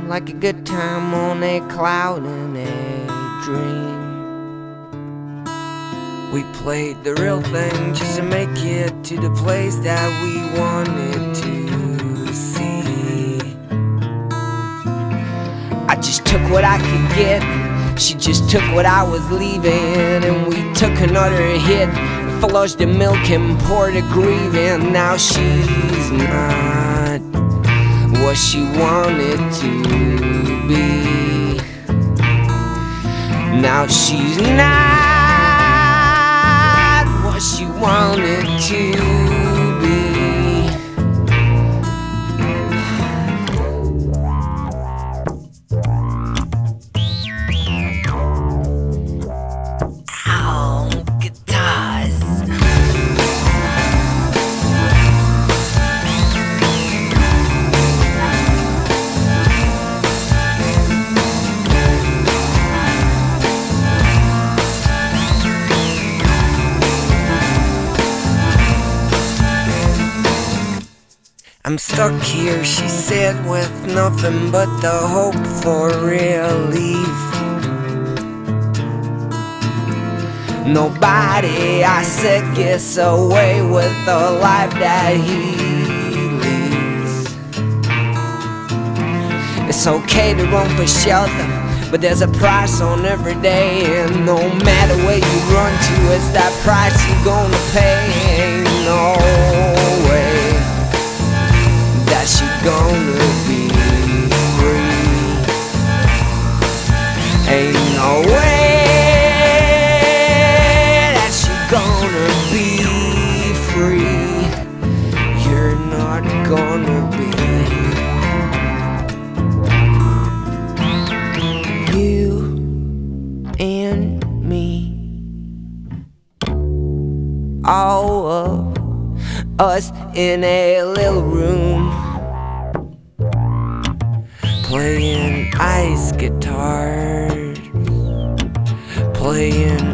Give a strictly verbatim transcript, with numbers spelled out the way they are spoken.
like a good time on a cloud in a dream. We played the real thing just to make it to the place that we wanted to see. I just took what I could get, she just took what I was leaving, and we took another hit, flushed the milk and poured the grieving. Now she's not what she wanted to be. Now she's not what she wanted to be. Ow, guitars. I'm stuck here, she said, with nothing but the hope for relief. Nobody, I said, gets away with the life that he leads. It's okay to run for shelter, but there's a price on every day, and no matter where you run to, it's that price you're gonna pay. Ain't no way that you're gonna be free. Ain't no way that you're gonna be free. You're not gonna be. You and me, all of us in a little room, playing ice guitars, playing